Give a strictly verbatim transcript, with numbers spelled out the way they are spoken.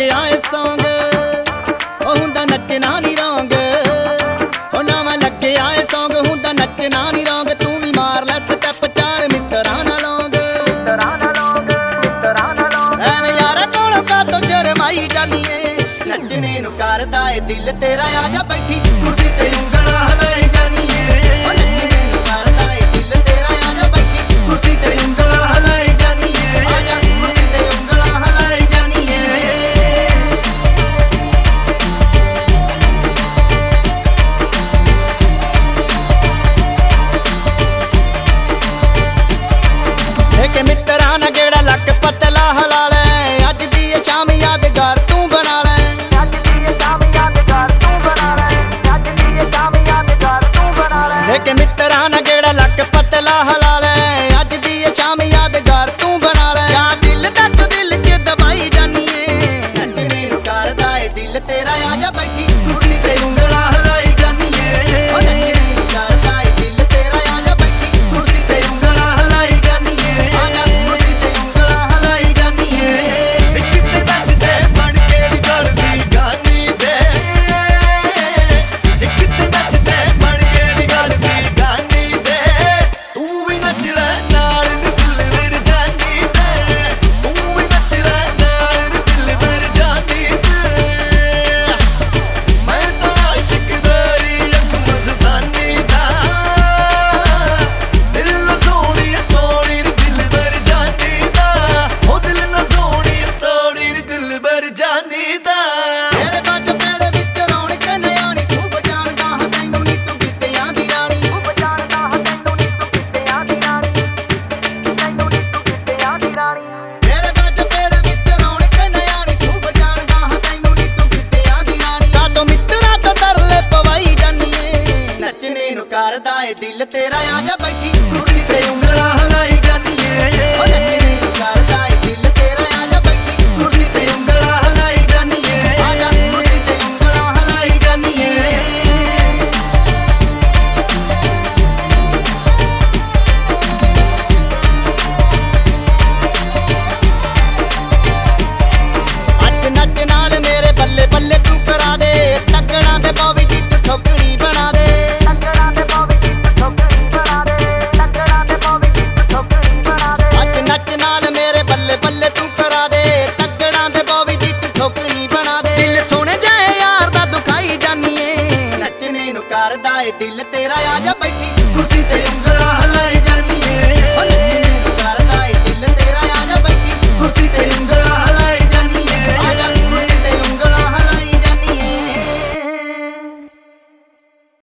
ਲੱਗਿਆ ਏ ਸੌਂਗ ਉਹ ਹੁੰਦਾ ਨੱਚਣਾ ਨੀ ਰੌਂਗ ਉਹ ਨਵਾਂ ਲੱਗਿਆ ਏ ਸੌਂਗ ਹੁੰਦਾ ਨੱਚਣਾ ਨੀ ਰੌਂਗ ਤੂੰ ਵੀ ਮਾਰ ਲੈ ਸਟੈਪ ਚਾਰ ਮਿੱਤਰਾਂ ਨਾਲ ਲੌਂਗ ਐਵੇਂ ਯਾਰਾਂ ਕੋਲੋਂ ਕਾਤੋਂ ਸ਼ਰਮਾਈ ਜਾਨੀ ਏ ਨੱਚਣੇ ਨੂੰ ਕਰਦਾ ਏ ਦਿਲ ਤੇਰਾ ਆ ਜਾ ਬੈਠੀ ਕੁਰਸੀ ਤੇ ਉਂਗਲਾਂ ਹਲਾਈ ਜਾਨੀ ਏ ਨੱਚਣੇ ਨੂੰ ਕਰਦਾ ਏ ਦਿਲ ਤੇਰਾ ਆ ਜਾ ਬੈਠੀ ਕੁਰਸੀ ਤੇ ਉਂਗਲਾਂ ਹਲਾਈ ਜਾਨੀ ਏ ਆ ਜਾ ਕੁਰਸੀ ਤੇ ਉਂਗਲਾਂ ਹਲਾਈ ਜਾਨੀ ਏ ਇੱਕ ਮਿੱਤਰਾਂ ਨਾਲ ਗੇੜਾ ਲੱਕ ਪਤਲਾ ਹਲਾ ਲੈ ਅੱਜ ਦੀ ਇਹ ਸ਼ਾਮ ਯਾਦਗਾਰ ਤੂੰ ਬਣਾ ਲੈ ਅੱਜ ਦੀ ਇਹ ਸ਼ਾਮ ਯਾਦਗਾਰ ਤੂੰ ਬਣਾ ਲੈ ਅੱਜ ਦੀ ਇਹ ਸ਼ਾਮ ਯਾਦਗਾਰ ਤੂੰ ਬਣਾ ਲੈ ਇੱਕ ਮਿੱਤਰਾਂ ਨਾਲ ਗੇੜਾ ਲੱਕ ਪਤਲਾ ਹਲਾ ਲੈ ਅੱਜ ਦੀ ਇਹ ਸ਼ਾਮ ਯਾਦਗਾਰ ਤੂੰ ਬਣਾ ਲੈ ਯਾ ਦਿਲ ਦਾ ਤੂੰ ਦਿਲ 'ਚ ਦਬਾਈ ਜਾਨੀ ਏ ਨੱਚਣੇ ਨੂੰ ਕਰਦਾ ਏ ਦਿਲ ਤੇਰਾ ਆ ਜਾ ਬੈਠੀ ਕੁਰਸੀ ਤੇ ਉਂਗਲਾਂ ਹਲਾਈ ਜਾਨੀ ਏ ਉਹ ਨੱਚਣੇ ਨੂੰ ਕਰਦਾ ਏ ਦਿਲ ਤੇਰਾ ਆ ਜਾ ਬੈਠੀ ਕੁਰਸੀ ਤੇ ਉਂਗਲਾਂ ਹਲਾਈ ਜਾਨੀ ਏ ਆ ਜਾ ਕੁਰਸੀ ਤੇ ਉਂਗਲਾਂ ਹਲਾਈ ਜਾਨੀ ਏ ਕਿਤੇ ਨੱਚਦੇ ਬਣ ਕੇ ਨਿਕਲਦੀ ਗਾਨੀ ਦੇ ਕਿਤੇ ਨੱਚਦੇ ਬਣ ਕੇ ਨਿਕਲਦੀ ਗਾਨੀ ਦੇ ਤੂੰ ਵੀ ਨੱਚ ਲੈ ਨਾਲ ਦਿਲ ਮੇਰ ਜਾਨੀ ਤੇ ਤੂੰ ਵੀ ਨੱਚ ਲੈ ਨਾਲ ਦਿਲ ਮੇਰ ਜਾਨੀ ਤੇ ਮੈਂ ਤਾਂ ਆਸ਼ਿਕ ਤੇਰੀ ਅੱਖ ਮਸਤਾਨੀ ਦਾ ਦਿਲ ਨਾ ਸੋਹਣੀ ਤੋੜੀ ਦਿਲ ਮੇਰ ਜਾਨੀ ਦਾ ਉਹ ਦਿਲ ਨਾ ਸੋਹਣੀ ਤੋੜੀ ਦਿਲ ਮੇਰ ਜਾਨੀ ਦਾ ਤੇਰੇ ਬੱਜ ਪੇੜੇ ਵਿੱਚ ਰੌਣਕ ਨਿਆਣੀ ਖੂਬ ਜਾਣਦਾ ਹਾਂ ਤੈਨੂੰ ਨੀ ਤੂੰ ਕਿੱਤਿਆਂ ਦੀ ਰਾਣੀ ਖੂਬ ਜਾਣਦਾ ਹਾਂ ਤੈਨੂੰ ਨੀ ਤੂੰ ਕਿੱਤਿਆਂ ਦੀ ਰਾਣੀ ਤੈਨੂੰ ਨੀ ਤੂੰ ਕਿੱਤਿਆਂ ਦੀ ਰਾਣੀ ਤੇਰੇ ਬੱਜ ਪੇੜੇ ਵਿੱਚ ਰੌਣਕ ਨਿਆਣੀ ਖੂਬ ਜਾਣਦਾ ਹਾਂ ਤੈਨੂੰ ਨੀ ਤੂੰ ਕਿੱਤਿਆਂ ਦੀ ਰਾਣੀ ਕਾਤੋਂ ਮਿੱਤਰਾਂ ਤੋਂ ਤਰਲੇ ਪਵਾਈ ਜਾਨੀ ਏ ਨੱਚਣੇ ਨੂੰ ਕਰਦਾ ਏ ਦਿਲ ਤੇਰਾ ਆ ਜਾ ਬੈਠੀ ਕੁਰਸੀ ਤੇ ਉਂਗਲਾਂ ਹਲਾਈ ਜਾਨੀ ਏ ਉਹ ਨੱਚਣੇ ਨੂੰ ਕਰਦਾ ਏ ਦਿਲ ਤੇਰਾ ਆ ਜਾ ਬੈਠੀ ਕੁਰਸੀ ਤੇ ਉਂਗਲਾਂ ਹਲਾਈ ਜਾਨੀ ਏ ਆ ਜਾ ਕੁਰਸੀ ਤੇ ਉਂਗਲਾਂ ਹਲਾਈ ਜਾਨੀ ਏ ਅੱਜ ਨੱਚ ਨਾਲ ਮੇਰੇ ਬੱਲੇ ਬੱਲੇ ਤੂੰ ਕਰਾ ਦੇ ਤੱਕੜਾਂ ਤੇ ਬੋਵੀ ਦੀ ਤੂੰ ਠੋਕਣੀ ਬਣਾ ਦੇ ਤੱਕੜਾਂ ਤੇ ਬੋਵੀ ਦੀ ਤੂੰ ਠੋਕਣੀ ਬਣਾ ਦੇ ਤੱਕੜਾਂ ਤੇ ਬੋਵੀ ਦੀ ਤੂੰ ਠੋਕਣੀ ਬਣਾ ਦੇ ਅੱਜ ਨੱਚ ਨਾਲ ਮੇਰੇ ਬੱਲੇ ਬੱਲੇ ਤੂੰ ਕਰਾ ਦੇ ਤੱਕੜਾਂ ਤੇ ਬੋਵੀ ਦੀ ਤੂੰ ਠੋਕਣੀ ਬਣਾ ਦੇ ਦਿਲ ਸੋਹਣੇ ਜਾਏ ਯਾਰ ਦਾ ਦੁਖਾਈ ਜਾਨੀ ਏ ਨੱਚਣੇ ਨੂੰ ਕਰਦਾ ਏ ਦਿਲ ਤੇਰਾ ਆ ਜਾ ਬੈਠੀ ਕੁਰਸੀ ਤੇ